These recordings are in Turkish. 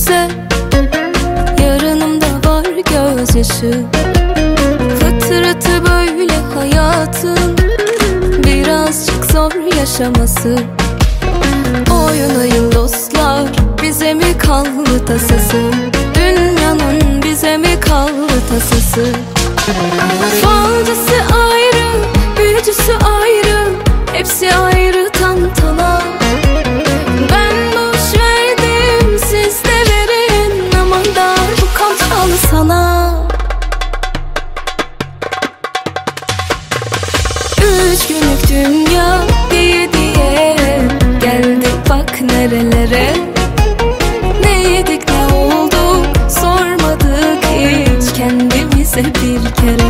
gülümse, yarınımda var gözyaşı. Fıtratı böyle hayatın, birazcık zor yaşaması. Oynayın dostlar, bize mi kaldı tasası? Dünyanın bize mi kaldı tasası? Falcısı ayrı, büyücüsü ayrı, hepsi ayrı tantana. Ben boş verdim, siz de verin, aman da bu kantalı sana. 3 günlük dünya diye diye geldik bak nerelere. Ne yedik ne olduk sormadık hiç kendimize bir kere.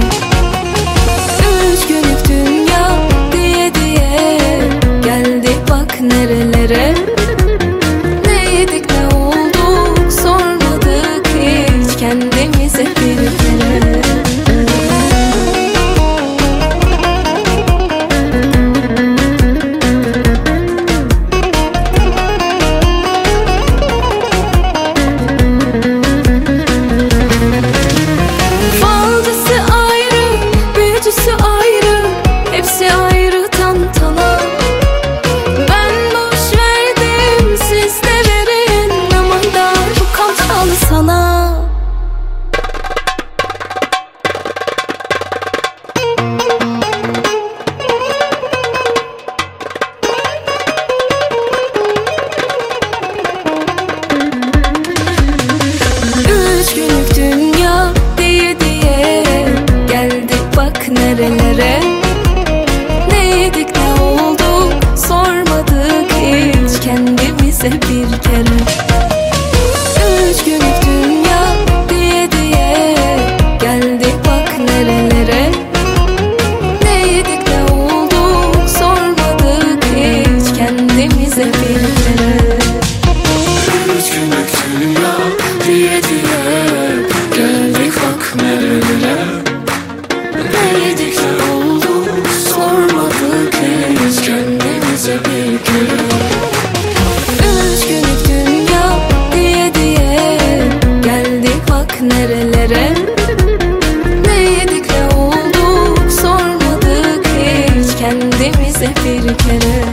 3 günlük dünya diye diye geldik bak nerelere. Ne yedik ne olduk sormadık hiç kendimize bir kere. Nerelere, ne yedik ne olduk sormadık hiç kendimize bir kere. 3 günlük dünya diye diye geldik bak nerelere. Ne yedik ne olduk sormadık hiç kendimize bir kere. 3 günlük dünya diye diye geldik bak nerelere. Ne yedik ne olduk sormadık hiç kendimize bir kere. 3 günlük dünya diye diye geldik bak nerelere. Ne yedik ne olduk sormadık hiç kendimize bir kere.